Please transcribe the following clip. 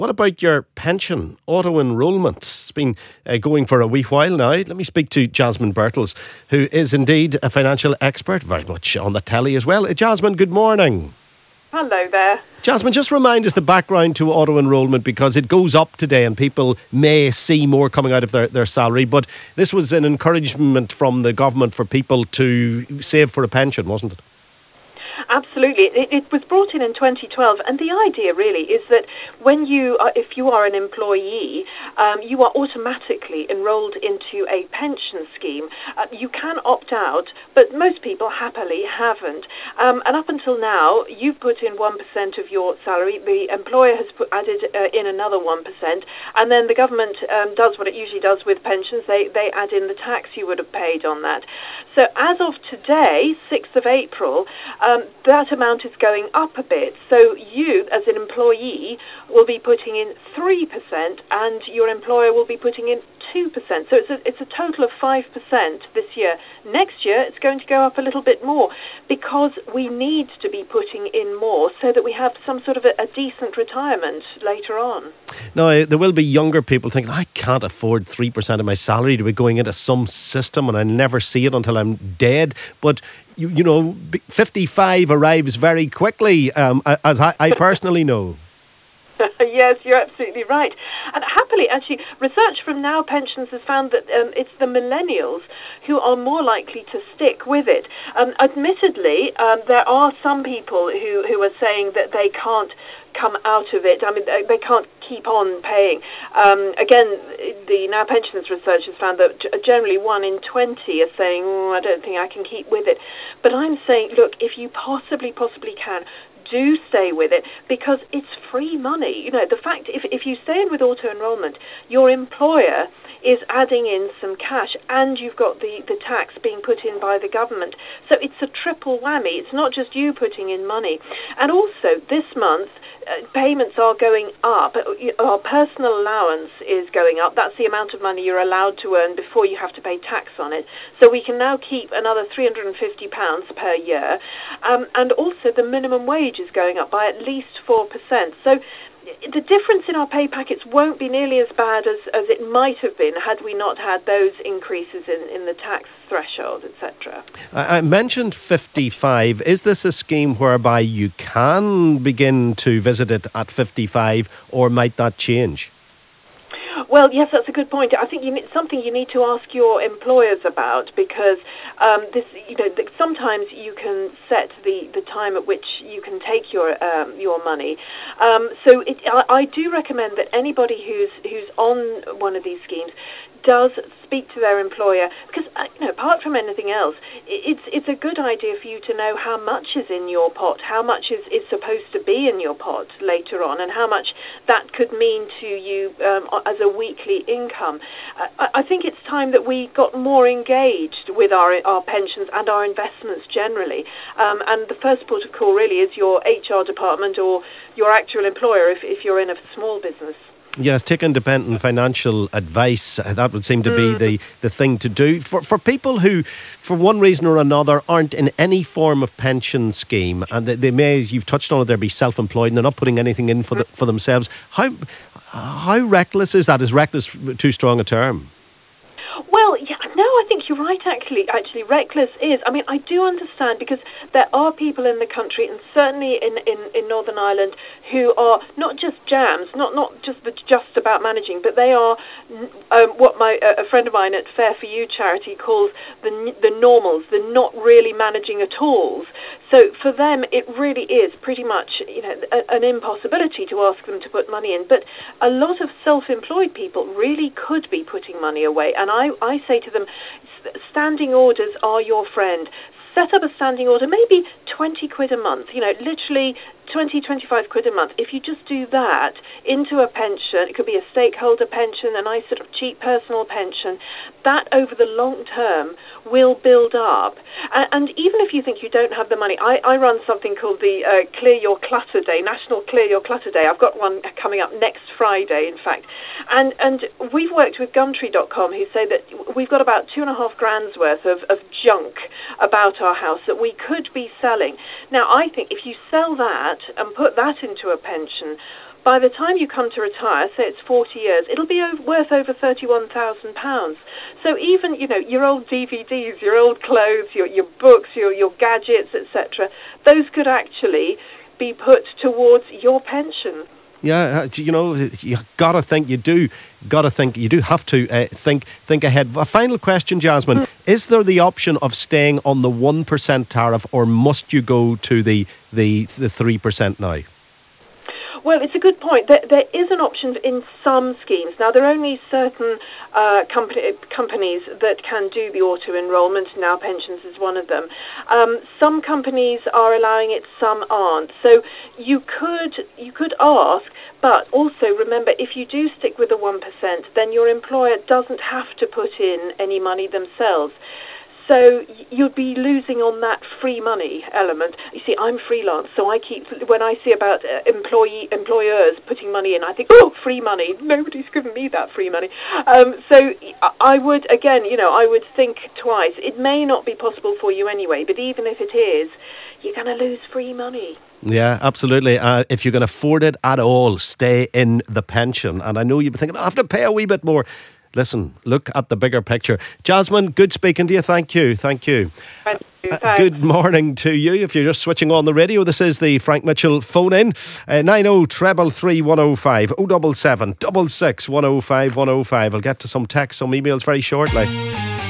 What about your pension, auto-enrolment? It's been going for a wee while now. Let me speak to Jasmine Birtles, who is indeed a financial expert, very much on the telly as well. Jasmine, good morning. Hello there. Jasmine, just remind us the background to auto-enrolment, because it goes up today and people may see more coming out of their salary. But this was an encouragement from the government for people to save for a pension, wasn't it? Absolutely. It was brought in 2012, and the idea really is that when if you are an employee, you are automatically enrolled into a pension scheme. You can opt out, but most people happily haven't. And up until now, you've put in 1% of your salary. The employer has added in another 1%, and then the government does what it usually does with pensions. They add in the tax you would have paid on that. So as of today, 6th of April, that amount is going up a bit. So you, as an employee, will be putting in 3% and your employer will be putting in 2%. So it's a total of 5% this year. Next year, it's going to go up a little bit more because we need to be putting in more so that we have some sort of a decent retirement later on. Now, there will be younger people thinking, I can't afford 3% of my salary to be going into some system and I never see it until I'm dead. But you know, 55 arrives very quickly, as I personally know. Yes, you're absolutely right. And happily, actually, research from Now Pensions has found that it's the millennials who are more likely to stick with it. Admittedly, there are some people who are saying that they can't come out of it. I mean, they can't keep on paying. Again, the Now Pensions research has found that generally 1 in 20 are saying, I don't think I can keep with it. But I'm saying, look, if you possibly can, do stay with it, because it's free money. You know, the fact if you stay in with auto-enrolment, your employer is adding in some cash and you've got the tax being put in by the government. So it's a triple whammy. It's not just you putting in money. And also this month, payments are going up. Our personal allowance is going up. That's the amount of money you're allowed to earn before you have to pay tax on it. So we can now keep another £350 per year. And also the minimum wage is going up by at least 4%. So the difference in our pay packets won't be nearly as bad as it might have been had we not had those increases in the tax threshold, etc. I mentioned 55. Is this a scheme whereby you can begin to visit it at 55, or might that change? Well, yes, that's a good point. I think something you need to ask your employers about, because sometimes you can set the time at which you can take your money. So I do recommend that anybody who's on one of these schemes does speak to their employer, because apart from anything else, it's a good idea for you to know how much is in your pot, how much is supposed to be in your pot later on, and how much that could mean to you as a weekly income. I think it's time that we got more engaged with our pensions and our investments generally. And the first port of call really is your HR department or your actual employer if you're in a small business. Yes, take independent financial advice. That would seem to be the thing to do. For people who, for one reason or another, aren't in any form of pension scheme, and they may, as you've touched on it, they'll be self-employed and they're not putting anything in for themselves. How reckless is that? Is reckless too strong a term? Well, yeah, no, I think you're right, actually, reckless is. I mean, I do understand, because there are people in the country, and certainly in Northern Ireland, who are not just jams, not just about managing, but they are what a friend of mine at Fair For You charity calls the normals, the not really managing at all. So for them, it really is pretty much an impossibility to ask them to put money in. But a lot of self-employed people really could be putting money away, and I say to them, standing orders are your friend. Set up a standing order, maybe 20 quid a month, literally 20-25 quid a month. If you just do that into a pension, it could be a stakeholder pension, a nice sort of cheap personal pension, that over the long term will build up. And even if you think you don't have the money, I run something called the Clear Your Clutter Day, National Clear Your Clutter Day. I've got one coming up next Friday, in fact. And we've worked with Gumtree.com, who say that we've got about 2.5 grand's worth of junk about our house that we could be selling. Now, I think if you sell that and put that into a pension, by the time you come to retire, say it's 40 years, it'll be worth over £31,000. So even, your old DVDs, your old clothes, your books, your gadgets, etc., those could actually be put towards your pension. Yeah, you gotta think. You do have to think ahead. A final question, Jasmine: is there the option of staying on the 1% tariff, or must you go to the 3% now? Well, it's a good point. There is an option in some schemes. Now, there are only certain companies that can do the auto-enrolment. Now, Pensions is one of them. Some companies are allowing it, some aren't. So you could ask, but also remember, if you do stick with the 1%, then your employer doesn't have to put in any money themselves. So you'd be losing on that free money element. You see, I'm freelance, so when I see about employers putting money in, I think, oh, free money. Nobody's given me that free money. So I would, again, I would think twice. It may not be possible for you anyway, but even if it is, you're going to lose free money. Yeah, absolutely. If you can afford it at all, stay in the pension. And I know you've been thinking, I have to pay a wee bit more. Listen, look at the bigger picture. Jasmine, good speaking to you. Thank you. Thank you. Good morning to you. If you're just switching on the radio, this is the Frank Mitchell phone in. 9033 105 077 66 105 105. I'll get to some texts, some emails very shortly.